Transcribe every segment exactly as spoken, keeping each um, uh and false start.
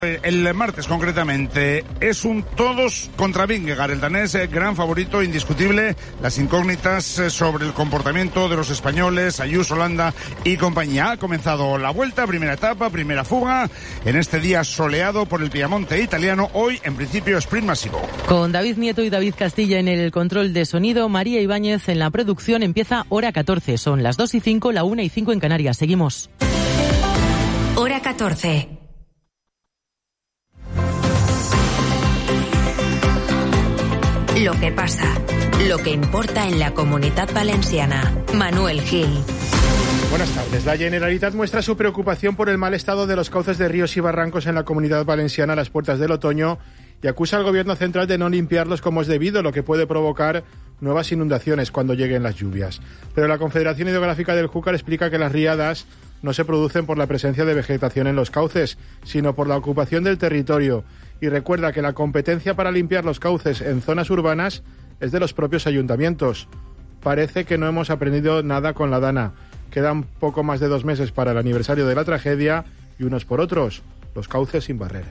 El martes, concretamente, es un todos contra Vingegaard, el danés, gran favorito indiscutible. Las incógnitas sobre el comportamiento de los españoles, Ayuso, Landa y compañía. Ha comenzado la vuelta, primera etapa, primera fuga, en este día soleado por el Piamonte italiano. Hoy, en principio, sprint masivo. Con David Nieto y David Castilla en el control de sonido, María Ibáñez en la producción. Empieza hora catorce. Son las dos y cinco, la una y cinco en Canarias. Seguimos. Hora catorce. Lo que pasa, lo que importa en la Comunitat Valenciana. Manuel Gil. Buenas tardes. La Generalitat muestra su preocupación por el mal estado de los cauces de ríos y barrancos en la Comunidad Valenciana a las puertas del otoño y acusa al Gobierno central de no limpiarlos como es debido, lo que puede provocar nuevas inundaciones cuando lleguen las lluvias. Pero la Confederación Hidrográfica del Júcar explica que las riadas no se producen por la presencia de vegetación en los cauces, sino por la ocupación del territorio. Y recuerda que la competencia para limpiar los cauces en zonas urbanas es de los propios ayuntamientos. Parece que no hemos aprendido nada con la Dana. Quedan poco más de dos meses para el aniversario de la tragedia y unos por otros, los cauces sin barrer.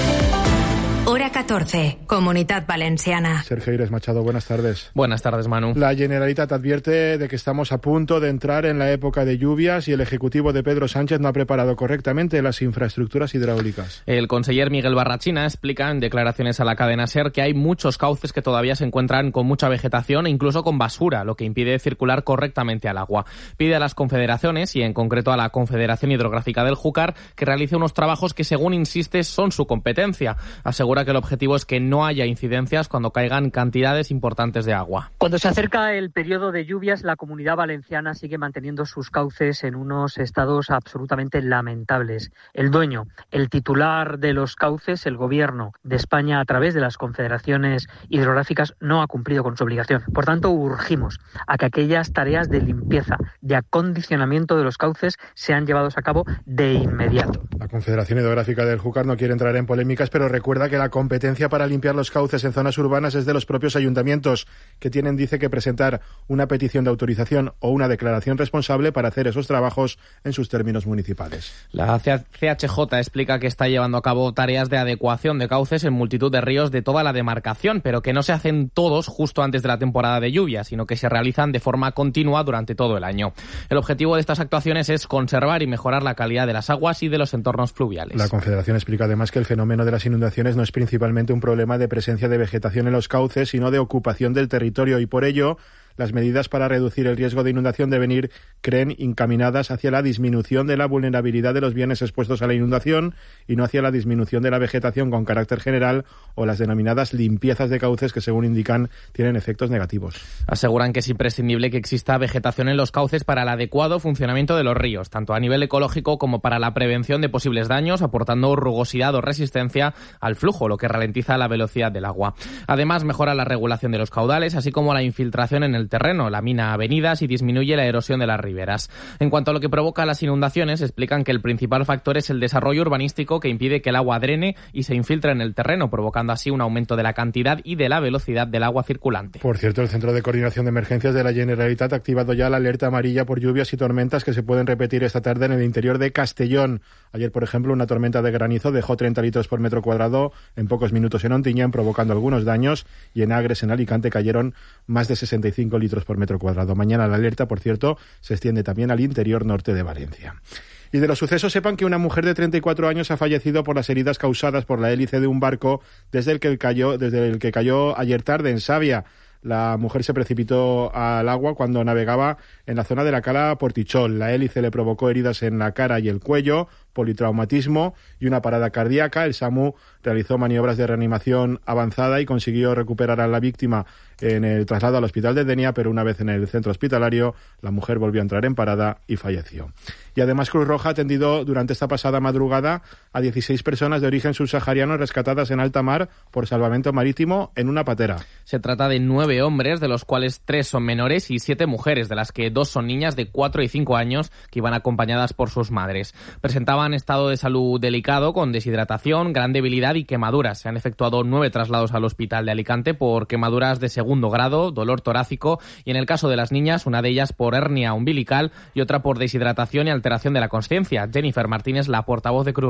Hora catorce, Comunitat Valenciana. Sergio Ires Machado, buenas tardes. Buenas tardes, Manu. La Generalitat advierte de que estamos a punto de entrar en la época de lluvias y el Ejecutivo de Pedro Sánchez no ha preparado correctamente las infraestructuras hidráulicas. El conseller Miguel Barrachina explica en declaraciones a la cadena SER que hay muchos cauces que todavía se encuentran con mucha vegetación e incluso con basura, lo que impide circular correctamente al agua. Pide a las confederaciones, y en concreto a la Confederación Hidrográfica del Júcar, que realice unos trabajos que, según insiste, son su competencia. Asegura que el objetivo es que no haya incidencias cuando caigan cantidades importantes de agua. Cuando se acerca el periodo de lluvias, la Comunidad Valenciana sigue manteniendo sus cauces en unos estados absolutamente lamentables. El dueño, el titular de los cauces, el Gobierno de España, a través de las confederaciones hidrográficas, no ha cumplido con su obligación. Por tanto, urgimos a que aquellas tareas de limpieza, de acondicionamiento de los cauces, sean llevados a cabo de inmediato. La Confederación Hidrográfica del Júcar no quiere entrar en polémicas, pero recuerda que la competencia para limpiar los cauces en zonas urbanas es de los propios ayuntamientos, que tienen, dice, que presentar una petición de autorización o una declaración responsable para hacer esos trabajos en sus términos municipales. La C H J explica que está llevando a cabo tareas de adecuación de cauces en multitud de ríos de toda la demarcación, pero que no se hacen todos justo antes de la temporada de lluvia, sino que se realizan de forma continua durante todo el año. El objetivo de estas actuaciones es conservar y mejorar la calidad de las aguas y de los entornos fluviales. La Confederación explica además que el fenómeno de las inundaciones no es principalmente un problema de presencia de vegetación en los cauces, sino de ocupación del territorio, y por ello las medidas para reducir el riesgo de inundación deben ir, creen, encaminadas hacia la disminución de la vulnerabilidad de los bienes expuestos a la inundación y no hacia la disminución de la vegetación con carácter general o las denominadas limpiezas de cauces que, según indican, tienen efectos negativos. Aseguran que es imprescindible que exista vegetación en los cauces para el adecuado funcionamiento de los ríos, tanto a nivel ecológico como para la prevención de posibles daños, aportando rugosidad o resistencia al flujo, lo que ralentiza la velocidad del agua. Además, mejora la regulación de los caudales, así como la infiltración en el terreno, lamina avenidas y disminuye la erosión de las riberas. En cuanto a lo que provoca las inundaciones, explican que el principal factor es el desarrollo urbanístico, que impide que el agua drene y se infiltre en el terreno, provocando así un aumento de la cantidad y de la velocidad del agua circulante. Por cierto, el Centro de Coordinación de Emergencias de la Generalitat ha activado ya la alerta amarilla por lluvias y tormentas que se pueden repetir esta tarde en el interior de Castellón. Ayer, por ejemplo, una tormenta de granizo dejó treinta litros por metro cuadrado en pocos minutos en Ontinyent, provocando algunos daños, y en Agres, en Alicante, cayeron más de sesenta y cinco litros por metro cuadrado. Mañana la alerta, por cierto, se extiende también al interior norte de Valencia. Y de los sucesos, sepan que una mujer de treinta y cuatro años ha fallecido por las heridas causadas por la hélice de un barco desde el que cayó, desde el que cayó ayer tarde en Savia. La mujer se precipitó al agua cuando navegaba en la zona de la cala Portichol. La hélice le provocó heridas en la cara y el cuello, politraumatismo y una parada cardíaca. El SAMU realizó maniobras de reanimación avanzada y consiguió recuperar a la víctima en el traslado al hospital de Denia, pero una vez en el centro hospitalario, la mujer volvió a entrar en parada y falleció. Y además Cruz Roja ha atendido durante esta pasada madrugada a dieciséis personas de origen subsahariano rescatadas en alta mar por salvamento marítimo en una patera. Se trata de nueve hombres, de los cuales tres son menores, y siete mujeres, de las que dos son niñas de cuatro y cinco años que iban acompañadas por sus madres. Presentaban estado de salud delicado, con deshidratación, gran debilidad y quemaduras. Se han efectuado nueve traslados al hospital de Alicante por quemaduras de segundo grado, dolor torácico, y en el caso de las niñas, una de ellas por hernia umbilical y otra por deshidratación y alteración de la consciencia. Jennifer Martínez, la portavoz de Cruz